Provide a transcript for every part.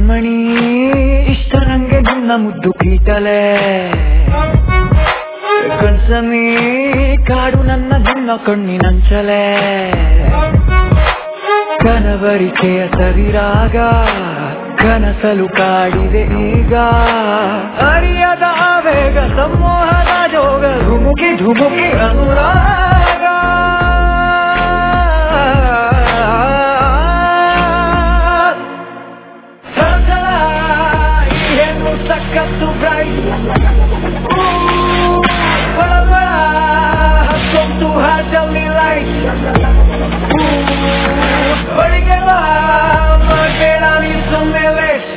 ಕಣ್ಮಣಿ ಇಷ್ಟ ನಂಗೆ ನಿನ್ನ ಮುದ್ದು ಕೀಟಲೆ ಕಣ್ಸಮಿ ಕಾಡು ನನ್ನ ನಿನ್ನ ಕಣ್ಣಿನಂಚಲೆ ಕನವರಿಕೆಯ ಸವಿರಾಗ ಕನಸಲು ಕಾಡಿದೆ ಈಗ ಅರಿಯದ ಆವೇಗ ಸಮೋಹದ ಜೋಗ ಧುಮುಕಿ ಧುಮುಕಿ ಅನುರಾಗ ಸರಸರ ಏನು ಸಕ್ಕತ್ತು ಬ್ರೈಟ್ ಬಳ ಬಳ ಹತ್ತೊಂದು ಹಾಜಲ್ಲಿ ಲೈಟ್ ಬಳಿಗೆ ಬಾ ಬೇಡ ನೀ ಸುಮ್ಮನೆ ಲೇಟ್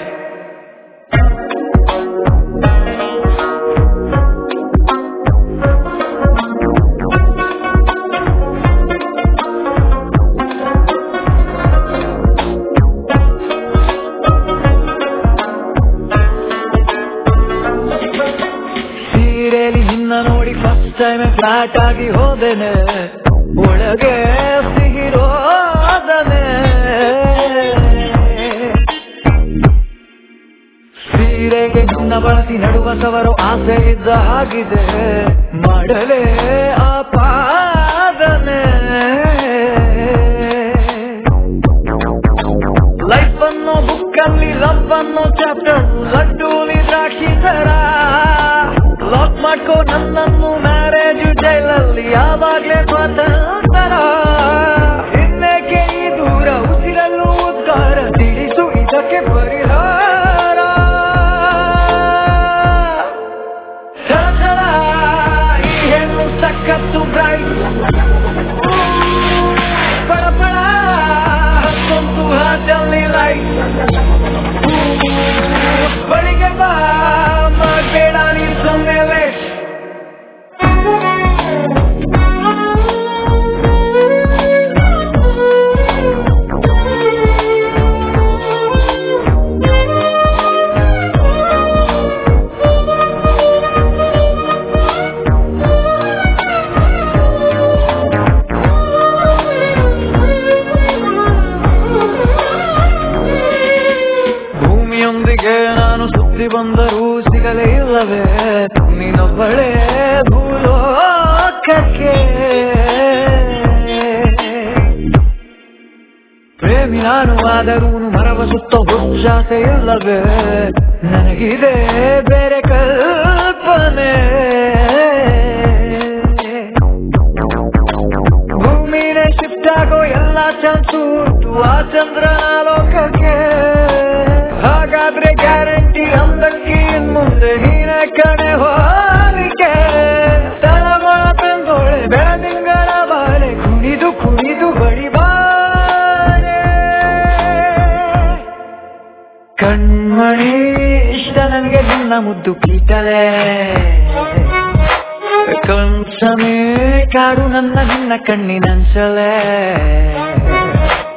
ಸೀರೆಲಿ ನಿನ್ನ ನೋಡಿ ಫಸ್ಟ್ ಟೈಮ್ ಫ್ಲಾಟ್ ಆಗಿ ಹೋದೆನೆ ಒಳಗೆ ಸಿಹಿರೋದನೆ ಸೀರೆಗೆ ನಿನ್ನ ಬಳಸಿ ನಡುವ ಸವರು ಆಸೆ ಇದ್ದ ಹಾಗಿದೆ ಮಾಡಲೇ ಆಪಾದನೆ ಲೈಫ್ ಅನ್ನೋ ಬುಕ್ ಅಲ್ಲಿ ಲವ್ ಅನ್ನೋ ಚಾಪ್ಟರ್ ಲಡ್ಡೂಲಿ ದ್ರಾಕ್ಷಿ ತರ ಲಾಕ್ ಮಾಡ್ಕೋ ನನ್ನನ್ನು ಮ್ಯಾರೇಜ್ ಜೈಲಲ್ಲಿ ಯಾವಾಗ್ಲೇ ಸ್ವಾತಂತ್ರ್ಯ ಇನ್ನೇಕೆ ಈ ದೂರ ಉಸಿರಲ್ಲೂ ಉದ್ಗಾರ ತಿಳಿಸು ಇದಕ್ಕೆ ಪರಿಹಾರ ಸರಸರ ಈ ಹೆಣ್ಣು ಸಕ್ಕತ್ತು ಬ್ರೈಟ್ ಪಳ ಪಳ ಹತ್ತೊಂದು ಹಾಜಲ್ಲಿ ಲೈಟ್ ಬಳಿಗೆ ಬಾ ಬೇಡ ನೀ ಸುಮ್ಮನೆ ಲೇಟ್ ಭೂಮಿಯೊಂದಿಗೆ ನಾನು ಸುತ್ತಿ ಬಂದರೂ ಸಿಗಲೇ ಇಲ್ಲವೇ ನೀನೊಬ್ಬಳೇ ಭೂಲೋಕಕ್ಕೆ ಪ್ರೇಮಿ ನಾನು ಆದರೂ ಮರವ ಸುತ್ತ ಹುಚ್ಚಾಸೆ ಇಲ್ಲವೇ ನನಗಿದೆ ಬೇರೆ ಕಲ್ಪನೆ ಭೂಮಿನೇ ಶಿಫ್ಟ್ ಆಗೋ ಎಲ್ಲ ಚಾನ್ಸು ಆ ಚಂದ್ರನ ಲೋಕಕ್ಕೆ ಹಾಗಾದ್ರೆ ಗ್ಯಾರಂಟಿ ಅಂದಕ್ಕೆ ಮುಂದೆ ನೀನ ಕಡೆ ಹೋಲಿಕೆ ತಳಮಳ ತಂದೋಳೆ ಬೆಳದಿಂಗಳ ಬಾಳೆ ಕುಣಿದು ಕುಣಿದು ಬಡಿಬಾರೆ ಕಣ್ಮಣಿ ಇಷ್ಟ ನನಗೆ ನಿನ್ನ ಮುದ್ದು ಕೀಟಲೆ ಕಣ್ಸಮೇ ಕಾಡು ನನ್ನ ನಿನ್ನ ಕಣ್ಣಿನಂಚಲೆ